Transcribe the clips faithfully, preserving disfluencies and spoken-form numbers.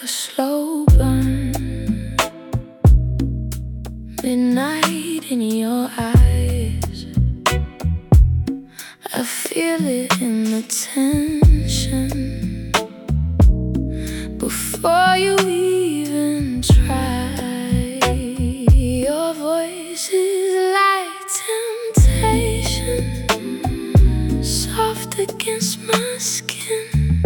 like a slow burn. Midnight in your eyes, I feel it in the tension. Before you even try, your voice is like temptation, soft against my skin.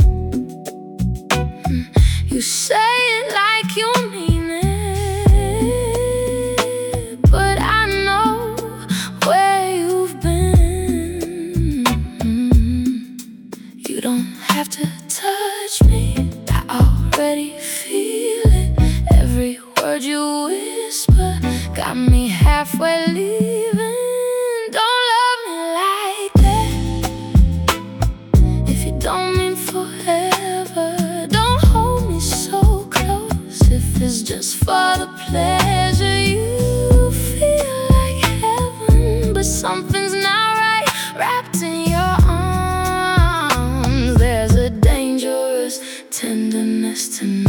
You say it like you mean it, but I know where you've been. You don't have to touch me, I already feel it. Every word you whisper got me halfway leaving. Don't love me like that if you don't mean forever. Don't hold me so close if it's just for the pleasure. You feel like heaven, but something's not right wrapped in your arms. There's a dangerous tenderness tonight.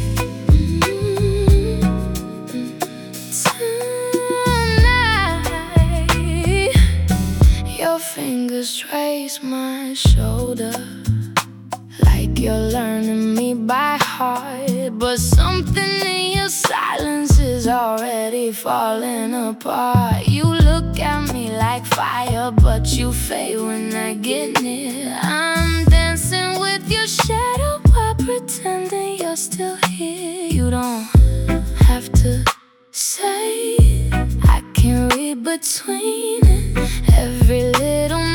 Tonight, your fingers trace my shoulder like you're learning me by heart, but something in your silence is already falling apart. You look at me like fire, but you fade when I get near. I'm dancing with your shadow while pretending you're still here. You don't have to say, I can read between it. Every little